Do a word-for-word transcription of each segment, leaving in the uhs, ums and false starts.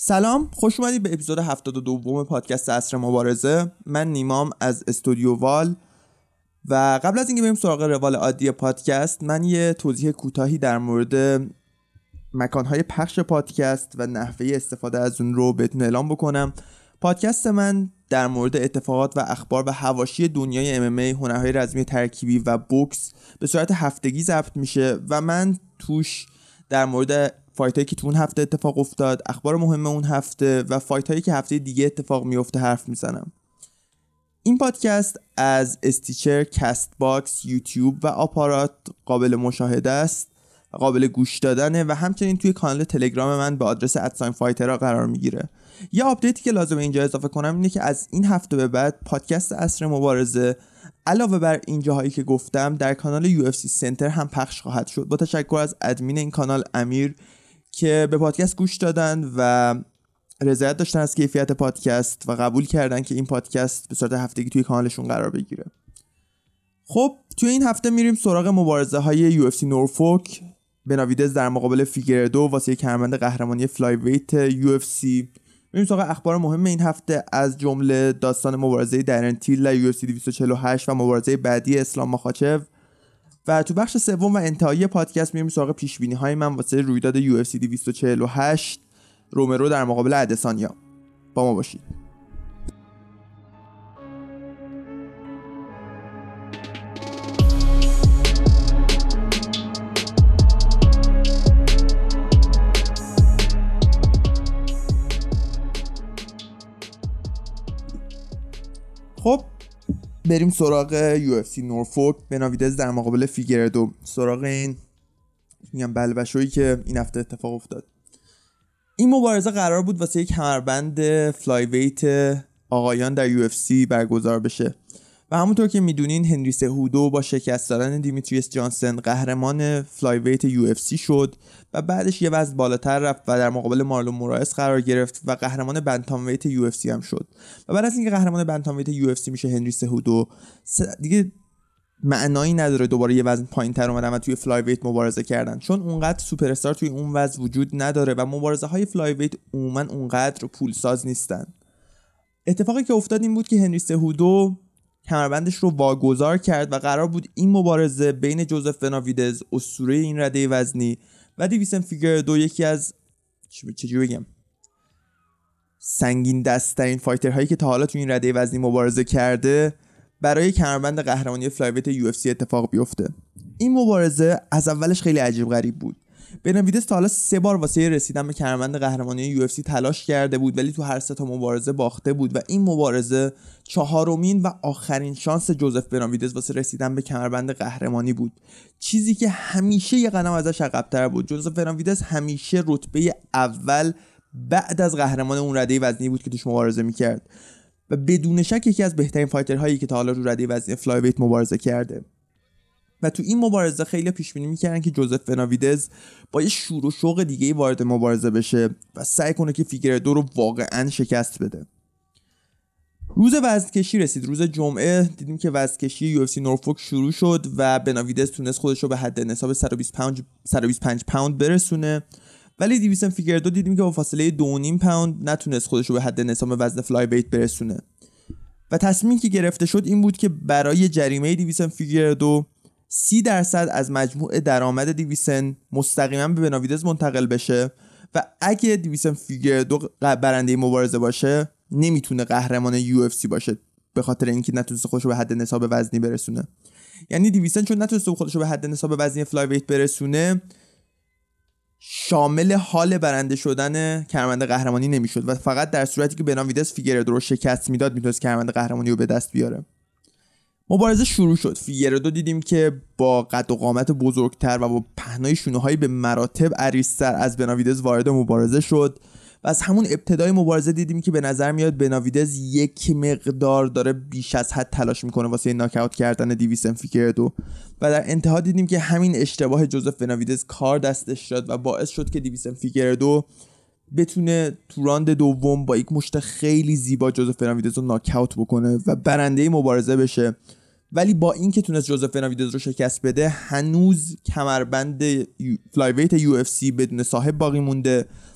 سلام، خوش اومدید به اپیزود هفتاد و دو پادکست عصر مبارزه. من نیمام از استودیو وال و قبل از اینکه بریم سراغ روال عادی پادکست، من یه توضیح کوتاهی در مورد مکانهای پخش پادکست و نحوه استفاده از اون رو بهتون اعلام بکنم. پادکست من در مورد اتفاقات و اخبار و حواشی دنیای ام ام ای، هنرهای رزمی ترکیبی و بوکس به صورت هفتگی ضبط میشه و من توش در مورد فایت هایی که تو اون هفته اتفاق افتاد، اخبار مهم اون هفته و فایت هایی که هفته دیگه اتفاق میفته حرف میزنم. این پادکست از استیچر، کست باکس، یوتیوب و آپارات قابل مشاهده است و قابل گوش دادنه و همچنین توی کانال تلگرام من به آدرس ادساین فایترها قرار میگیره. یه آپدیتی که لازم اینجا اضافه کنم اینه که از این هفته به بعد پادکست عصر مبارزه علاوه بر این جاهایی که گفتم در کانال یو اف سی سنتر هم پخش خواهد شد. با تشکر از ادمین این کانال امیر که به پادکست گوش دادن و رضایت داشتن از کیفیت پادکست و قبول کردن که این پادکست به صورت هفتگی توی کانالشون قرار بگیره. خب توی این هفته میریم سراغ مبارزه های یو اف سی نورفوک. بناویدز در مقابل فیگردو واسه کمربند قهرمانی فلای ویت یو اف سی. میریم سراغ اخبار مهم این هفته از جمله داستان مبارزه درن تیل یو اف سی دویست و چهل و هشت و مبارزه بعدی اسلام ماخاچو. و تو بخش سوم و انتهایی پادکست میریم سراغ پیش بینی های من واسه رویداد یو اف سی دویست و چهل و هشت رومرو در مقابل ادسانیا. با ما باشید. خب بریم سراغ یو اف سی نورفوک. بناویدز در مقابل فیگردو، سراغ این میگم بلبشویی که این هفته اتفاق افتاد. این مبارزه قرار بود واسه یک کمربند فلای ویت آقایان در یو اف سی برگزار بشه و همونطور که میدونین هنری سهودو با شکست دادن دیمیتریوس جانسن قهرمان فلای ویت یو اف سی شد و بعدش یه وزن بالاتر رفت و در مقابل مارلون مورائس قرار گرفت و قهرمان بنتام ویت یو اف سی هم شد. و بعد از اینکه قهرمان بنتام ویت یو اف سی میشه هنری سهودو، دیگه معنایی نداره دوباره یه وزن پایین‌تر اومدن و توی فلای ویت مبارزه کردن، چون اونقدر سوپر استار توی اون وزن وجود نداره و مبارزه های فلای ویت عموما اونقدر پولساز نیستن. اتفاقی که افتاد این بود که هنری سهودو کمربندش رو واگذار کرد و قرار بود این مبارزه بین جوزف بناویدز اسطوره این رده وزنی و دیویسن فیگردو، یکی از چجوری بگم سنگین دست‌ترین فایترهایی که تا حالا تو این رده وزنی مبارزه کرده، برای کمربند قهرمانی فلای ویت یو اف سی اتفاق بیفته. این مبارزه از اولش خیلی عجیب غریب بود. بناویدز تا حالا سه بار واسه رسیدن به کمربند قهرمانی یو اف سی تلاش کرده بود ولی تو هر سه تا مبارزه باخته بود و این مبارزه چهارمین و آخرین شانس جوزف بناویدز واسه رسیدن به کمربند قهرمانی بود، چیزی که همیشه یه قدم ازش عقب‌تر بود. جوزف بناویدز همیشه رتبه اول بعد از قهرمان اون رده وزنی بود که توش مبارزه می‌کرد و بدون شک یکی از بهترین فایترهایی که تا حالا رو رده وزنی فلای ویت مبارزه کرده. و تو این مبارزه خیلی پیش بینی می‌کردن که جوزف بناویدز با یه شور و شوق دیگه‌ای وارد مبارزه بشه و سعی کنه که فیگردو رو واقعاً شکست بده. روز وزنکشی رسید. روز جمعه دیدیم که وزنکشی یو اف سی نورفوک شروع شد و بناویدز تونست خودش رو به حد نصاب صد و بیست و پنج پوند برسونه، ولی دیویسن فیگردو دیدیم که با فاصله دو و نیم پوند نتونست خودش رو به حد نصاب وزن فلای ویت برسونه و تصمیمی که گرفته شد این بود که برای جریمه دیویسن فیگردو سی درصد از مجموع درآمد دیویسن مستقیما به بناویدز منتقل بشه و اگه دیویسن فیگردو برنده مبارزه باشه نمیتونه قهرمان یو اف سی باشه به خاطر اینکه نتونسته خودش رو به حد نصاب وزنی برسونه. یعنی دیویسن چون نتونسته خودش رو به حد نصاب وزنی فلای ویت برسونه شامل حال برنده شدن کمربند قهرمانی نمیشد و فقط در صورتی که بناویدز فیگردو رو شکست میداد میتونست کمربند قهرمانی رو به دست بیاره. مبارزه شروع شد. فیگردو دیدیم که با قد و قامت بزرگتر و با پهنای شونه‌های به مراتب عریض‌تر از بناویدز وارد مبارزه شد و از همون ابتدای مبارزه دیدیم که به نظر میاد بناویدز یک مقدار داره بیش از حد تلاش میکنه واسه ناک اوت کردن دیویسن فیگردو و در انتها دیدیم که همین اشتباه جوزف بناویدز کار دستش شد و باعث شد که دیویسن فیگردو بتونه تو راند دوم با یک مشت خیلی زیبا جوزف بناویدز رو ناک اوت بکنه و برنده مبارزه بشه. ولی با اینکه تونست جوزف بناویدز رو شکست بده هنوز کمربند فلای ویت یو اف سی بدون صاحب باقی مونده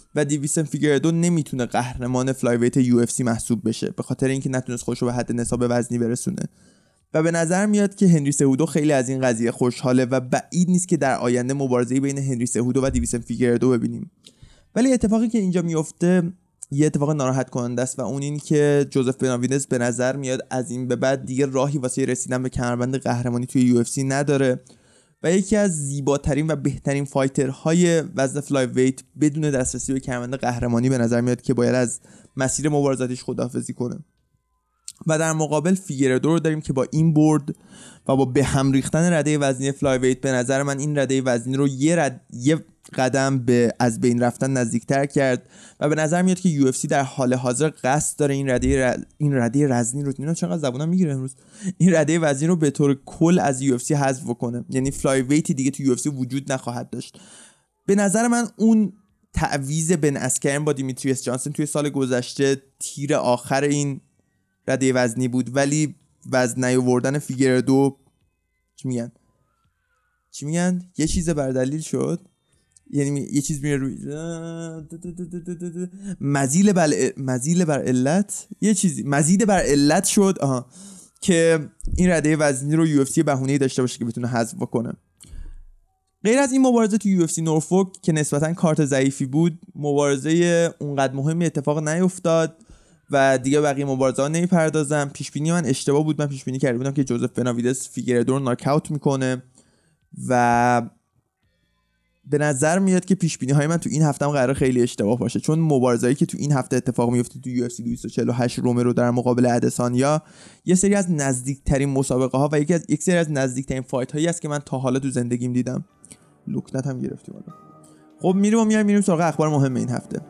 و دیویسن فیگردو نمیتونه قهرمان فلایویت یو اف سی محسوب بشه به خاطر اینکه نتونست خودش رو به حد نصاب وزنی برسونه و به نظر میاد که هنری سهودو خیلی از این قضیه خوشحاله و بعید نیست که در آینده مبارزه بین هنری سهودو و دیویسن فیگردو ببینیم. ولی اتفاقی که اینجا میفته یه اتفاق ناراحت کننده است و اون این که جوزف بناویدز به نظر میاد از این به بعد دیگه راهی واسه رسیدن به کمربند قهرمانی توی یو اف سی نداره و یکی از زیباترین و بهترین فایترهای وزن فلای ویت بدون دسترسی به کمربند قهرمانی به نظر میاد که باید از مسیر مبارزاتش خداحافظی کنه. و در مقابل فیگردو رو داریم که با این برد و با به هم ریختن رده وزنی فلای ویت به نظر من این رده وزنی رو یه رد... یه قدم به از بین رفتن نزدیکتر کرد و به نظر میاد که یو اف سی در حال حاضر قصد داره این رده ر... این رده وزنی رو اینا چقدر زبونم میگیره امروز این رده وزنی رو به طور کل از یو اف سی حذف کنه. یعنی فلای ویت دیگه تو یو اف سی وجود نخواهد داشت. به نظر من اون تعویض بن اسکرین با دیمیتریوس جانسن توی سال گذشته تیر آخر این رده وزنی بود، ولی وزن نیاوردن فیگردو چی میگن چی میگن یه چیز بر دلیل شد، یعنی یه چیز میره روی مزیل بر مزیل بر علت یه چیزی مزید بر علت شد آها که این رده وزنی رو یو اف سی بهونه‌ای داشته باشه که بتونه حذف کنه. غیر از این مبارزه تو یو اف سی نورفوک که نسبتاً کارت ضعیفی بود، مبارزه اونقدر مهمی اتفاق نیفتاد و دیگه بقیه مبارزه‌ها نمیپردازم. پیش بینی من اشتباه بود. من پیش بینی کرده بودم که جوزف بناویدز فیگردو رو ناکاوت میکنه و به نظر میاد که پیش بینی های من تو این هفته هم قراره خیلی اشتباه باشه، چون مبارزه‌ای که تو این هفته اتفاق میفته تو یو اف سی دویست و چهل و هشت رومرو در مقابل ادسانیا یه سری از نزدیکترین مسابقه ها و یکی از یک سری از نزدیکترین فایت هایی است که من تا حالا تو زندگیم دیدم. لکنت هم گرفتیم حالا. خب میریم و میایم میریم سراغ اخبار مهم این هفته.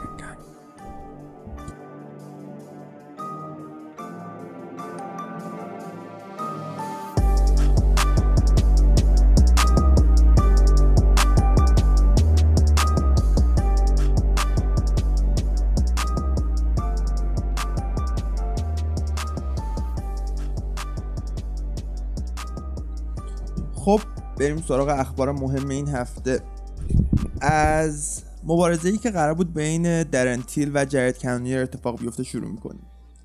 خب بریم سراغ اخبار مهم این هفته. از مبارزه‌ای که قرار بود بین درن تیل و جرد کانونیر اتفاق بیفته شروع می‌کنیم.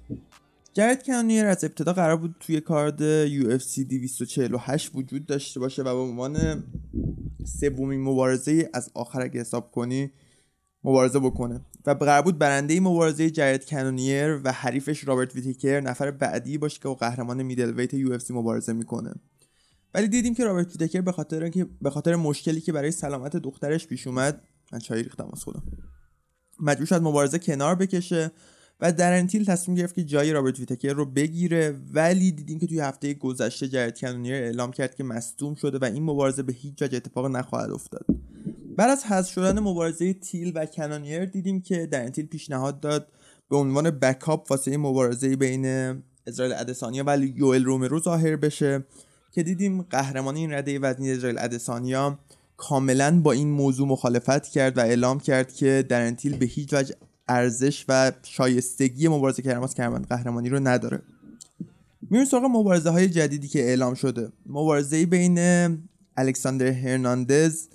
جرد کانونیر از ابتدا قرار بود توی کارد یو اف سی دویست و چهل و هشت وجود داشته باشه و به عنوان سومین مبارزه از آخر اگه حساب کنی مبارزه بکنه و قرار بود برنده مبارزه جرد کانونیر و حریفش رابرت ویتیکر نفر بعدی باشه که با قهرمان میدل ویت یو اف سی مبارزه میکنه. ولی دیدیم که رابرت ویتیکر به خاطر اینکه به خاطر مشکلی که برای سلامت دخترش پیش اومد، من چای ریختم از خودم، مجبور شد مبارزه کنار بکشه و درن تیل تصمیم گرفت که جای رابرت ویتیکر رو بگیره. ولی دیدیم که توی هفته گذشته جرد کانونیر اعلام کرد که مصدوم شده و این مبارزه به هیچ وجه اتفاق نخواهد افتاد. بعد از حذف شدن مبارزه تیل و کانونیر دیدیم که درن تیل پیشنهاد داد به عنوان بکاپ واسه مبارزه بین اسرائیل ادسانیا و یوئل رومرو ظاهر بشه که دیدیم قهرمانی این رده وزنی اسرائیل ادسانیا کاملا با این موضوع مخالفت کرد و اعلام کرد که درن تیل به هیچ وجه ارزش و شایستگی مبارزه کردن قهرمانی رو نداره. میریم سراغ مبارزه های جدیدی که اعلام شده. مبارزه بین الکساندر هرناندز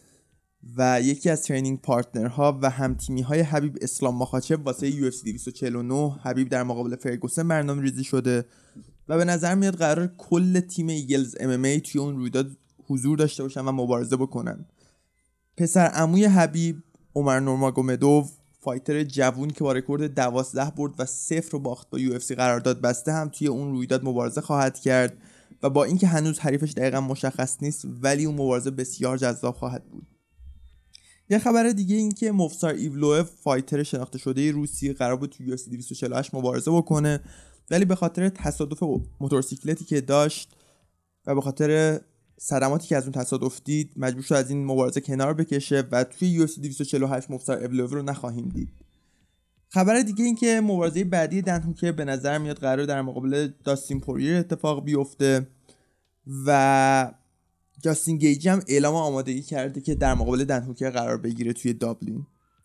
و یکی از ترینینگ پارتنرها و همتیمی های حبیب اسلام مخاچب واسه یو اف سی دویست و چهل و نه حبیب در مقابل فرگوسن برنامه ریزی شده و به نظر میاد قرار کل تیم ایگلز ام ام ای توی اون رویداد حضور داشته باشن و مبارزه بکنن. پسر عموی حبیب عمر نورماگومدوف، فایتر جوون که با رکورد دوازده برد و صفر رو باخت با یو اف سی قرارداد بسته، هم توی اون رویداد مبارزه خواهد کرد و با اینکه هنوز حریفش دقیقا مشخص نیست ولی اون مبارزه بسیار جذاب خواهد بود. یه خبر دیگه این که موفسار ایولوف، فایتر شناخته شده روسی، قرار بود توی یو اف سی دویست و چهل و هشت مبارزه بکنه ولی به خاطر تصادف موتورسیکلتی که داشت و به خاطر صدماتی که از اون تصادف دید مجبور شد از این مبارزه کنار بکشه و توی یو اف سی دویست و چهل و هشت موفسار ایولوف رو نخواهیم دید. خبر دیگه این که مبارزه بعدی دن هوکر به نظر میاد قرار در مقابل داستین پوریر اتفاق بیفته و جاستین گیجی هم اعلام آمادگی کرده که در مقابل دن هوکر قرار بگیره توی دابلین.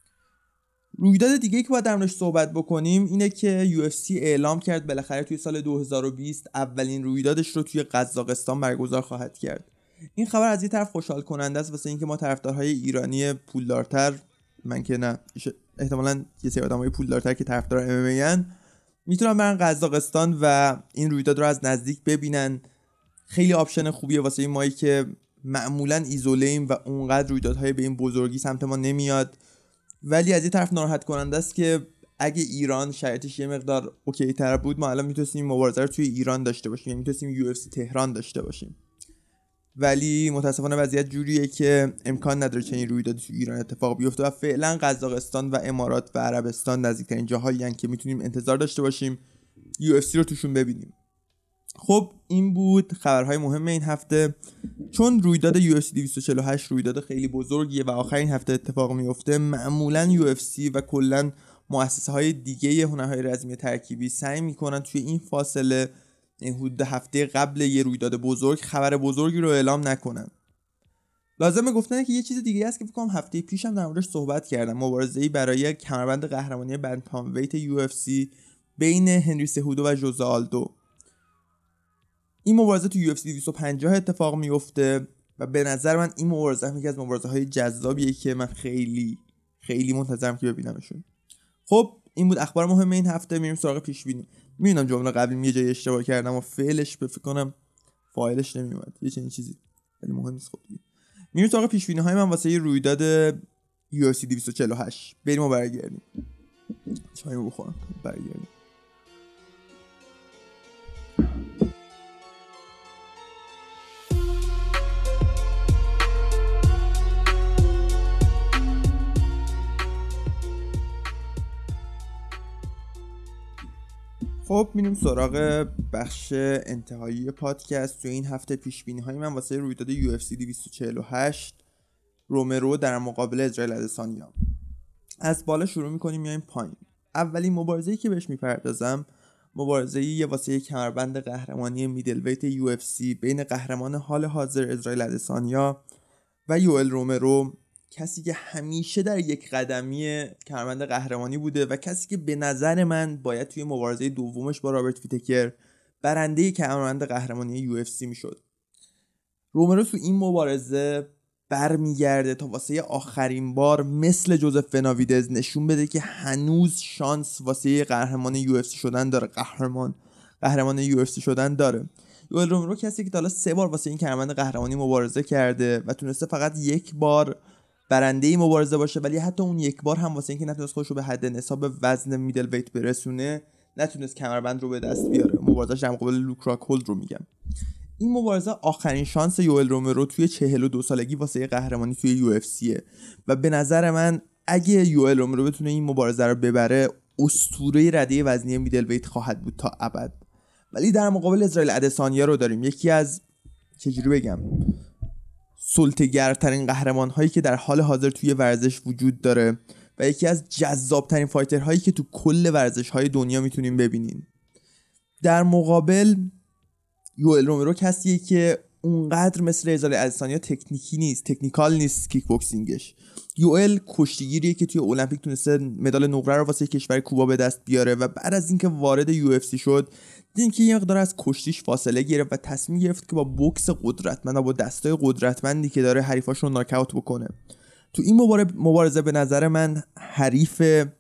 رویداد دیگه که باید در موردش صحبت بکنیم اینه که یو اف سی اعلام کرد بالاخره توی سال دو هزار و بیست اولین رویدادش رو توی قزاقستان برگزار خواهد کرد. این خبر از یه طرف خوشحال کننده است واسه اینکه ما طرفدارهای ایرانی پولدارتر، من که نه احتمالاً یه سری آدمای پولدارتر که طرفدار ام ام ای ان میتونن برن قزاقستان و این رویداد رو از نزدیک ببینن. خیلی آپشن خوبیه واسه این مایی که معمولاً ایزوله ایم و اونقدر رویدادهای به این بزرگی سمت ما نمیاد. ولی از این طرف ناراحت کننده است که اگه ایران شرایطش یه مقدار اوکی تر بود ما الان میتونستیم مبارزه رو توی ایران داشته باشیم، یعنی میتونستیم یو اف سی تهران داشته باشیم. ولی متاسفانه وضعیت جوریه که امکان نداره چنین رویدادی توی ایران اتفاق بیفته و فعلا قزاقستان و امارات و عربستان نزدیکترین جاهایی هستن که میتونیم انتظار داشته باشیم یو اف سی رو توشون ببینیم. خب این بود خبرهای مهم این هفته. چون رویداد یو اف سی دویست و چهل و هشت رویداد خیلی بزرگیه و آخرین هفته اتفاق میفته، معمولا یو اف سی و کلا مؤسسه های دیگه هنرهای رزمی ترکیبی سعی میکنن توی این فاصله، این حدود هفته قبل یه رویداد بزرگ، خبر بزرگی رو اعلام نکنن. لازمه گفتنه که یه چیز دیگه هست که فکر کنم هفته پیشم در موردش صحبت کردم، مبارزه‌ای برای کمربند قهرمانی بنتام ویت یو اف سی بین هنری سهودو و ژوزه آلدو. این مبارزه تو یو اف سی دویست و پنجاه اتفاق میفته و به نظر من این مبارزه یکی از مبارزه‌های جذابیه که من خیلی خیلی منتظرم که ببینمشون. خب این بود اخبار مهم این هفته. میریم سراغ پیش بینی. میبینم جمله قبلی یه جای اشتباه کردم و فعلش به فکر کنم فاعلش نمیومد، یه چنین چیزی خیلی مهم نیست. خب دیگه میریم سراغ پیش بینی های من واسه یه رویداد یو اف سی دویست و چهل و هشت. بریم و برگردیم. چایمو بخورم برگردیم. خب میریم سراغ بخش انتهایی پادکست. تو این هفته پیش بینی های من واسه رویداد یو اف سی دویست و چهل و هشت رومرو در مقابل اسرائیل ادسانیا. از بالا شروع میکنیم میایم پایین. اولین مبارزه‌ای که بهش میپردازم مبارزه‌ای واسه کمربند قهرمانی میدل ویت یو اف سی بین قهرمان حال حاضر اسرائیل ادسانیا و یوئل رومرو، کسی که همیشه در یک قدمی کمربند قهرمانی بوده و کسی که به نظر من باید توی مبارزه دومش با رابرت ویتکر برنده کمربند قهرمانی یو اف سی میشد. رومرو تو این مبارزه برمیگرده تا واسه آخرین بار مثل جوزف بناویدز نشون بده که هنوز شانس واسه قهرمان یو اف سی شدن داره. قهرمان قهرمان یو اف سی شدن داره. یوئل رومرو کسی که تا حالا سه بار واسه این کمربند قهرمانی مبارزه کرده و تونسته فقط یک بار برنده این مبارزه باشه، ولی حتی اون یک بار هم واسه اینکه نتونست خودش رو به حد نصاب وزن میدل ویت برسونه نتونست کمربند رو به دست بیاره. مبارزهش در مقابل لوک راکهولد رو میگم. این مبارزه آخرین شانس یوئل رومرو توی چهل و دو سالگی واسه قهرمانی توی یو اف سیه و به نظر من اگه یوئل رومرو بتونه این مبارزه رو ببره اسطوره رده وزنی میدل ویت خواهد بود تا ابد. ولی در مقابل اسرائیل ادسانیا رو داریم، یکی از چجوری بگم سلطه‌گرترین قهرمان هایی که در حال حاضر توی ورزش وجود داره و یکی از جذابترین فایتر هایی که تو کل ورزش های دنیا میتونیم ببینیم. در مقابل یوئل رومرو کسیه که اونقدر مثل اسرائیل ادسانیا تکنیکی نیست، تکنیکال نیست کیک بوکسینگش. یوئل کشتیگیریه که توی المپیک تونسته مدال نقره رو واسه کشور کوبا به دست بیاره و بعد از اینکه وارد یو اف سی شد دیدیم که یه مقدار از کشتیش فاصله گرفت و تصمیم گرفت که با بوکس قدرتمند و با دستای قدرتمندی که داره حریفاشو ناکاوت بکنه. تو این مبارزه به نظر من حریف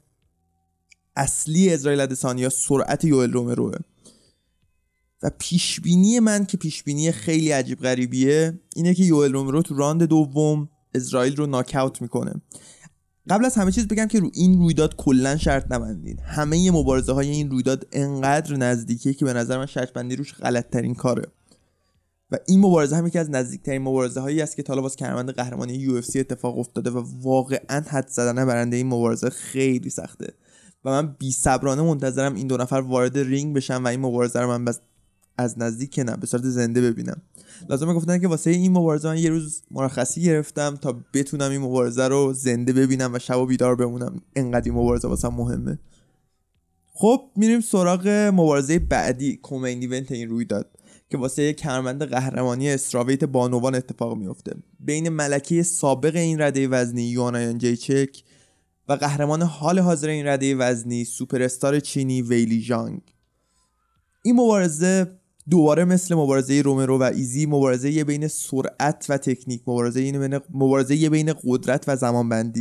اصلی اسرائیل ادسانیا سرعت یوئل رومروه و پیشبینی من که پیشبینی خیلی عجیب غریبیه اینه که یوئل رومرو تو راند دوم اسرائیل رو ناکاوت میکنه. قبل از همه چیز بگم که رو این رویداد کلا شرط نبندین. همه مبارزه های این رویداد انقدر نزدیکه که به نظر من شرط بندی روش غلط ترین کاره و این مبارزه هم یکی از نزدیکترین مبارزه هایی است که تا حالا واسه کمربند قهرمانی یو اف سی اتفاق افتاده و واقعا حد زدن برنده این مبارزه خیلی سخته و من بی‌صبرانه منتظرم این دو نفر وارد رینگ بشن و این مبارزه رو من بس از نزدیک که نه به صورت زنده ببینم. لازمه گفتن که واسه این مبارزه من یه روز مرخصی گرفتم تا بتونم این مبارزه رو زنده ببینم و شب و بیدار بمونم، انقدر این مبارزه واسه مهمه. خب میریم سراغ مبارزه بعدی، کومین ایونت این رویداد که واسه کمربند قهرمانی استراویت بانوان اتفاق میفته بین ملکه سابق این رده وزنی یوانا یانجیچک و قهرمان حال حاضر این رده وزنی سوپر استار چینی ویلی ژانگ. این مبارزه دوباره مثل مبارزه رومرو و ایزی مبارزه بین سرعت و تکنیک، مبارزه بین مبارزه بین قدرت و زمانبندی.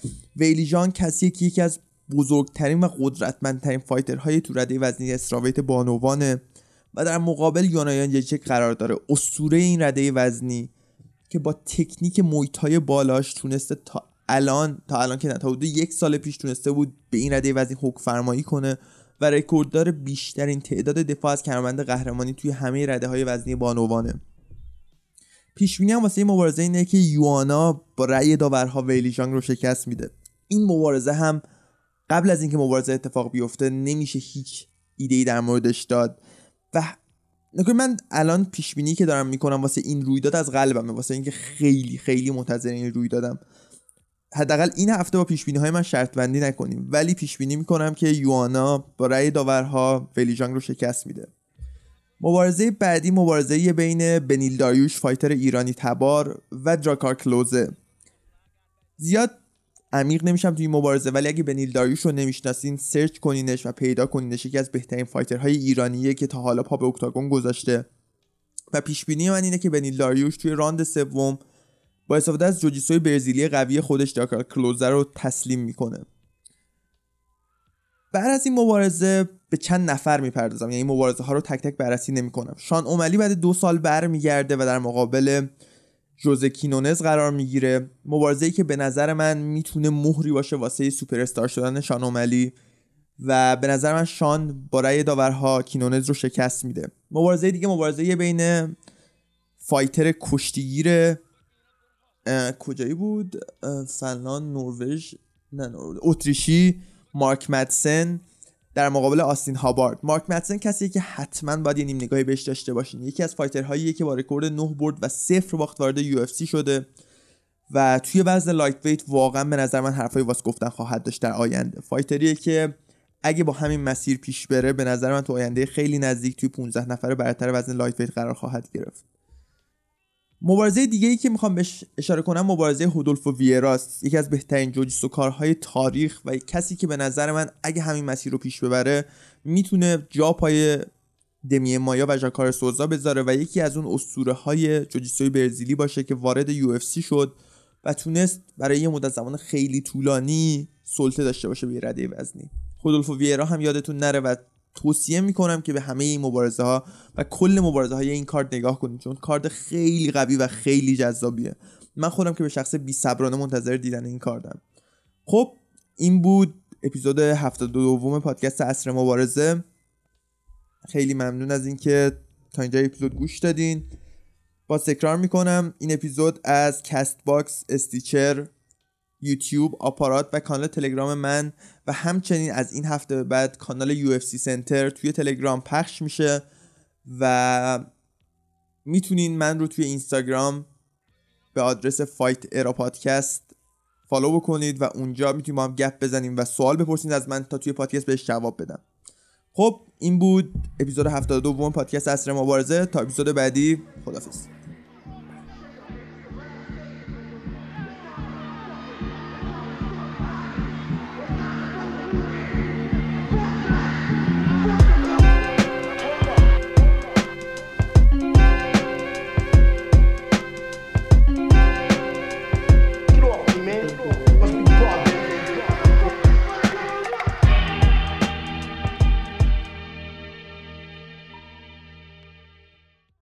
ویلی جان کسیه که یکی از بزرگترین و قدرتمندترین فایترهای تو رده وزنی استراویت بانوانه و در مقابل یونایان جیچک قرار داره، اسطوره این رده وزنی که با تکنیک مویتای بالاش تونسته تا الان تا الان که نه تا حدود یک سال پیش تونسته بود به این رده وزنی حکم فرمایی کنه و رکورددار بیشترین تعداد دفاع از کمربند قهرمانی توی همه رده‌های وزنی بانوانه. پیش‌بینی هم واسه این مبارزه اینه که یوانا با رأی داورها ویلی جانگ رو شکست میده. این مبارزه هم قبل از اینکه مبارزه اتفاق بیفته نمیشه هیچ ایده‌ای در موردش داد و نکنه من الان پیش‌بینی که دارم میکنم واسه این رویداد از قلبمه، واسه اینکه خیلی خیلی منتظر این رویدادم. حداقل این هفته با پیش‌بینی‌های من شرط بندی نکنیم، ولی پیش‌بینی میکنم که یوانا با رأی داورها ویلی جانگ رو شکست میده. مبارزه بعدی مبارزه بین بنیل داریوش فایتر ایرانی تبار و دراکار کلوزه. زیاد عمیق نمیشم توی این مبارزه، ولی اگه بنیل داریوش رو نمیشناسین سرچ کنینش و پیدا کنینش. یکی از بهترین فایترهای ایرانیه که تا حالا پا به اکتاگون گذاشته و پیش‌بینی من اینه که بنیل داریوش توی راند سوم با استفاده از جوجیتسوی برزیلی قوی خودش دراکار کلوزه رو تسلیم میکنه. بعد از این مبارزه به چند نفر میپردازم، یعنی این مبارزه ها رو تک تک بررسی نمیکنم. شان اوملی بعد دو سال برمیگرده و در مقابل ژوزه کینونز قرار میگیره. مبارزه‌ای که به نظر من میتونه مهری باشه واسه سوپر استار شدن شان اوملی و به نظر من شان با رأی داورها کینونز رو شکست میده. مبارزه دیگه مبارزه بین فایتر کشتیگیر کجایی بود؟ فنلاند، نروژ، نه نروژ، اتریشی مارک مدسن در مقابل آستین هابارد. مارک مدسن کسیه که حتما باید یه نیم نگاهی بهش داشته باشین. یکی از فایترهاییه که با رکورد نه برد و صفر باخت وارد یو اف سی شده و توی وزن لایت ویت واقعا به نظر من حرفای واسه گفتن خواهد داشت در آینده. فایتریه که اگه با همین مسیر پیش بره به نظر من تو آینده خیلی نزدیک توی پانزده نفر برتر وزن لایت ویت قرار خواهد گرفت. مبارزه دیگه ای که میخوام بهش اشاره کنم مبارزه هودولفو ویراست، یکی از بهترین جوجیتسو کارهای تاریخ و کسی که به نظر من اگه همین مسیر رو پیش ببره میتونه جا پای دمی مایا و ژاکار سوزا بذاره و یکی از اون اسطوره های جوجیتسوی برزیلی باشه که وارد یو اف سی شد و تونست برای یه مدت زمان خیلی طولانی سلطه داشته باشه به رده وزنی. هودولفو ویرا هم یادتون نره و توصیه میکنم که به همه این مبارزه ها و کل مبارزه های این کارت نگاه کنید چون کارت خیلی قوی و خیلی جذابیه. من خودم که به شخص بی صبرانه منتظر دیدن این کارتم. خب این بود اپیزود هفتاد و دو پادکست عصر مبارزه. خیلی ممنون از اینکه تا اینجا اپیزود گوش دادین. با تکرار میکنم این اپیزود از کست باکس، استیچر، یوتیوب، آپارات و کانال تلگرام من و همچنین از این هفته به بعد کانال یو اف سی سنتر توی تلگرام پخش میشه و میتونین من رو توی اینستاگرام به آدرس فایت ایرا پادکست فالو بکنید و اونجا میتونیم با هم گپ بزنیم و سوال بپرسید از من تا توی پادکست بهش جواب بدم. خب این بود اپیزود هفتاد و دو پادکست عصر مبارزه. تا اپیزود بعدی خداحافظ.